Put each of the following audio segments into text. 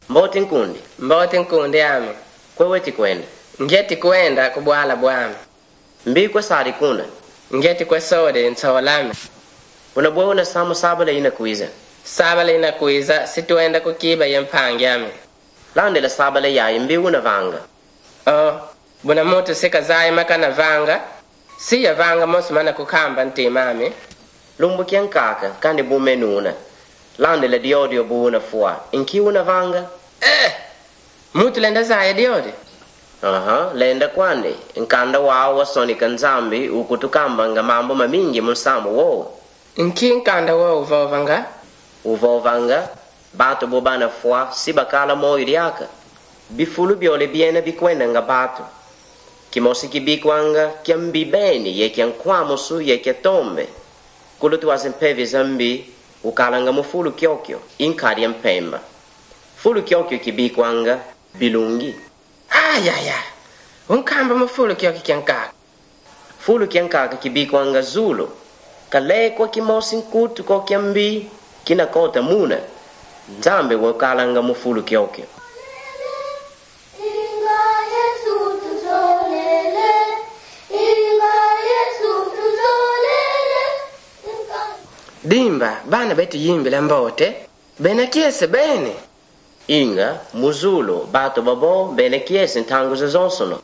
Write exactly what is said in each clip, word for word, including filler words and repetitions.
Mboti nkundi. Mboti nkundi ame. Kwewe tikwenda. Ngeti kwenda kubwala bwame. Mbi kwa sari kuna. Ngeti kwa sode ntsolame. Unabwe una samu sabala ina kuiza. Sabala ina kuiza situenda kukiba yempangi ame. Lande la sabala ya mbi una vanga. Oh, buna moto sika zai makana vanga. Siya vanga mosu mana kukamba ntima ame. Lumbu kiankaka kande bume nuna. Lande la diodio bu una fua. Inki una vanga? Eh! Mutu lenda zaya diodi? Aha, lenda kwande. Nkanda wao wa sonika nzambi ukutukamba nga mambo mamingi musamu wo. Inki nkanda wo uvovanga? Uvovanga, bato bobana fua, sibakala mo iriaka. Bifulu biole biena bikwenda nga bato. Kimosi kibikwanga kiambi beni ye kiankwamusu ye kiatombe. Kulutu wasempevi zambi ukalanga mufulu kyokyo inkari ya mpemba. Fulu kyokyo kibikwanga bilungi. Ayaya, unkamba mufulu kyokyo kiankaka. Fulu kiankaka kibikwanga zulu. Kalekwa kimosi nkutu ko kiambi kina kota muna. Nzambe wakalanga mufulu kyokyo. Dimba, bana betu yimbila mbote, bena kiese bene. Inga, muzulu, bato babo, bene kiese ntangu za zonsono.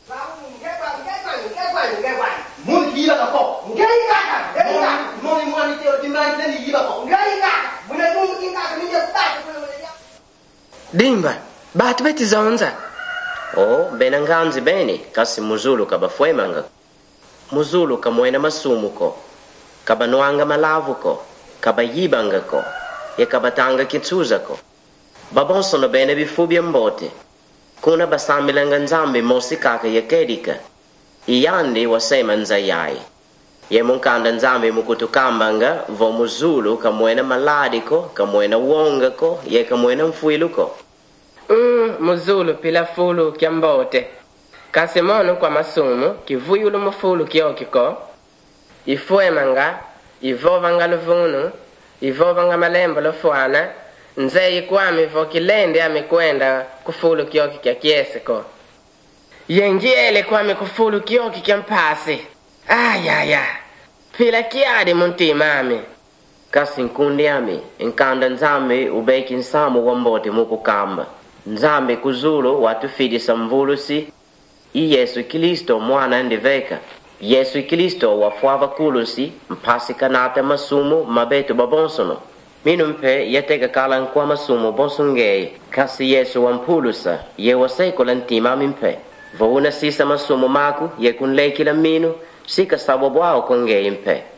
Dimba, bato betu zonza. Oh, bena nganzi bene, kasi muzulu kabafwemanga. Muzulu kamwena masumu ko. Kabanuanga malavu ko, kabayibanga ko, ye kabatanga kitsuza ko. Babonsono bene bifubia mbote. Kuna basambilanga nzambi mosi kaka ye kedika. Iyandi wasema nzayai. Ye munkanda nzambi mukutukambanga vo muzulu kamwena maladi ko, kamwena wonga ko, ye kamwena mfuilu ko. Mm, muzulu pila fulu kia mbote. Kasimono kwa masumu, kivuyulu mufulu kioki ko. Ifuemanga, ivovanga luvunu, ivovanga malembo lofuana, nze ikwami vo kilende amekwenda kufulu kioki kia kiese ko. Yengiele kwami kufulu kioki kia mpasi. Ayaya, pila kiadi muntima ame. Kasi nkundi ame, nkanda nzambe ubeki nsamu wambote mukukamba. Nzambe kuzulu watu fidisa mvulusi, i Yesu Kristo mwana ndiveka. Yesu Kristo wafuava kulusi, mpasi kanata masumu mabetu babonsono. Minumpe yetega kala nkwa masumu bonsungei, kasi Yesu wampulusa, ye waseko lantima mimpe. Vouna sisa masumu maku, ye kunleki la minu, sika sabobwao kongei mpe.